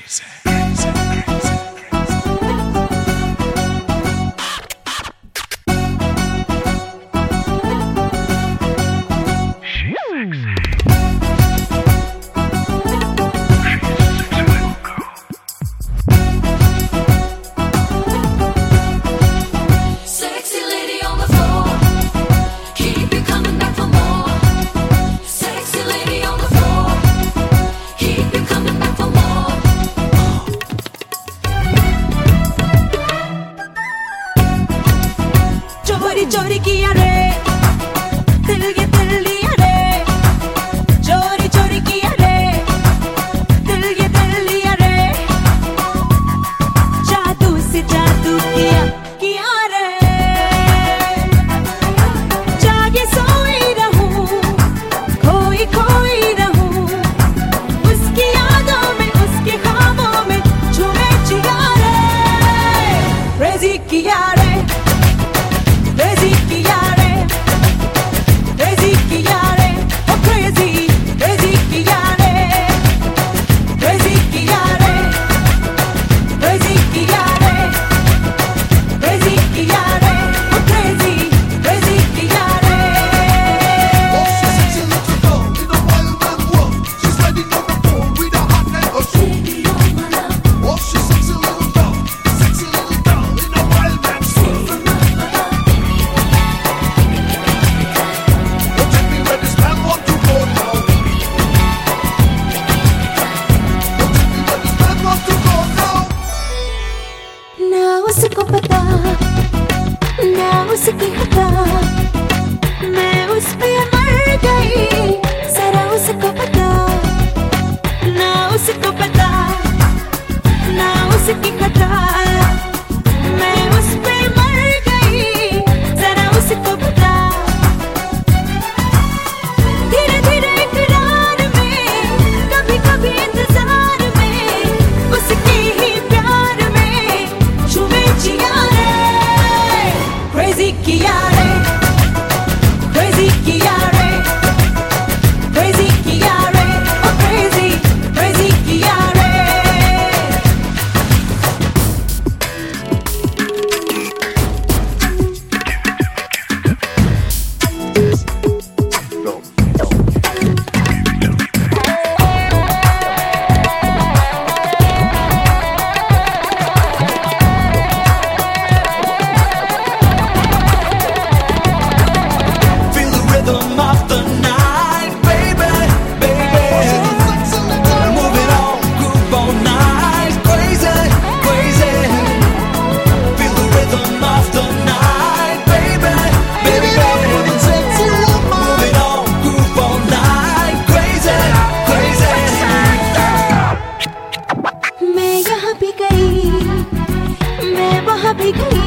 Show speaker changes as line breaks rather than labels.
चोरी किया रे दिल ये दिल लिया रे, चोरी चोरी किया रे दिल ये दिल लिया रे, जादू से जादू किया रे, जागे सोई रहूं खोई खोई रहूं उसकी यादों में उसके ख्वाबों में झूमे जिया रे, क्रेजी किया रे crazy कियारे crazy कियारे oh crazy crazy कियारे crazy कियारे crazy कियारे crazy कियारे oh crazy crazy कियारे
Oh, she's sexy little girl in a wild and world. She's riding on the pole with a hot and a soul. Oh, she's sexy little girl in a wild and soul.
उसको पता ना उसकी खता, मैं उस पे मर गई जरा उसको पता, ना उसको पता ना उसकी खता, मैं उस पे मर गई जरा उसको पता, धीरे धीरे इकरार में कभी कभी इंतजार में उसके ही प्यार में झूमे जिया रे, crazy किया रे crazy किया रे crazy किया रे oh crazy crazy किया रे। मैं यहाँ भी गई मैं वहाँ भी गई